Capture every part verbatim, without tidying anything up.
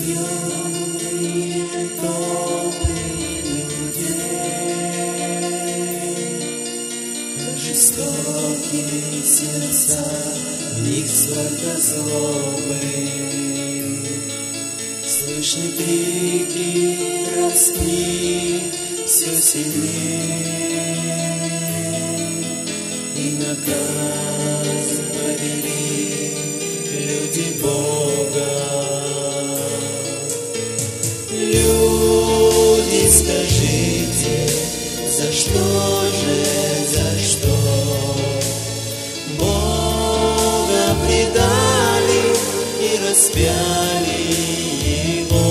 Юные толпы людей, как жестокие сердца, в них столько злобы. Слышны крики родни все сильнее, и наказ повели люди Бога. Люди, скажите, за что же, за что Бога предали и распяли Его?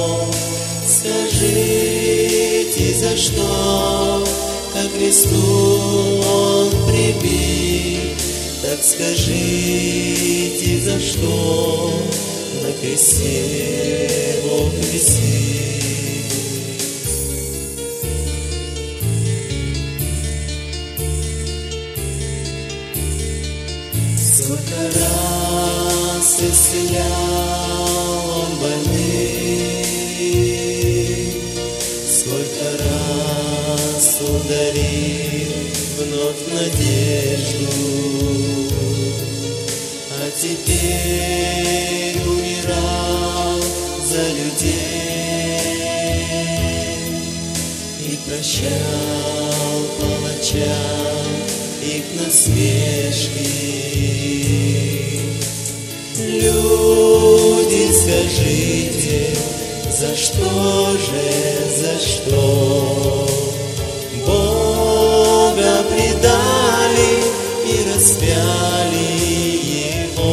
Скажите, за что ко кресту Он прибит? Так скажите, за что на кресте Бог висит? Сколько раз исцелял Он больных, сколько раз ударил вновь надежду, а теперь умирал за людей и прощал палачам их насмешки. Люди, скажите, за что же, за что Бога предали и распяли Его?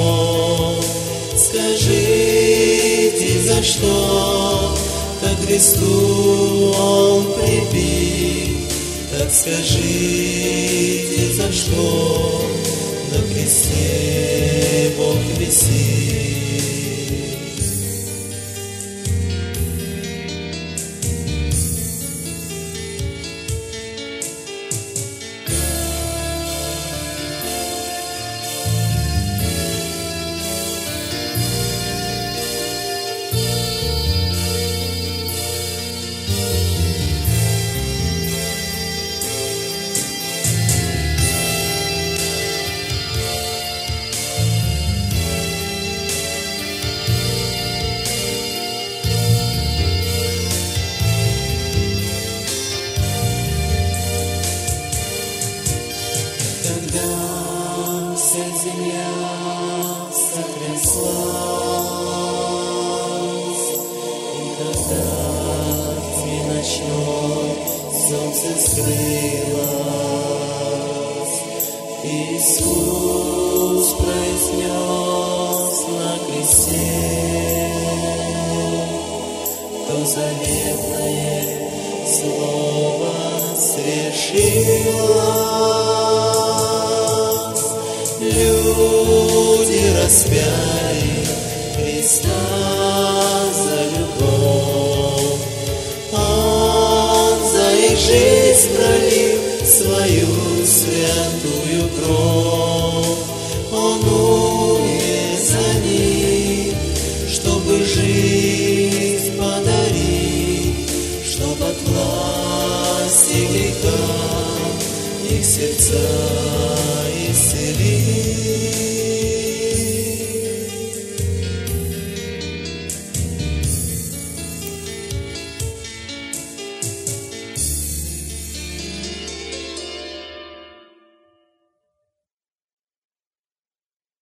Скажите, за что ко кресту Он прибит? Так скажите, за что на кресте Бог висит? Когда вся земля сотряслась, и когда в тьме ночной солнце скрылось, Иисус произнес на кресте то заветное слово свершилось. Люди распяли Христа за любовь, Он за их жизнь пролил свою святую кровь. Он умер за них, чтобы жизнь подарить, чтоб от власти греха их сердца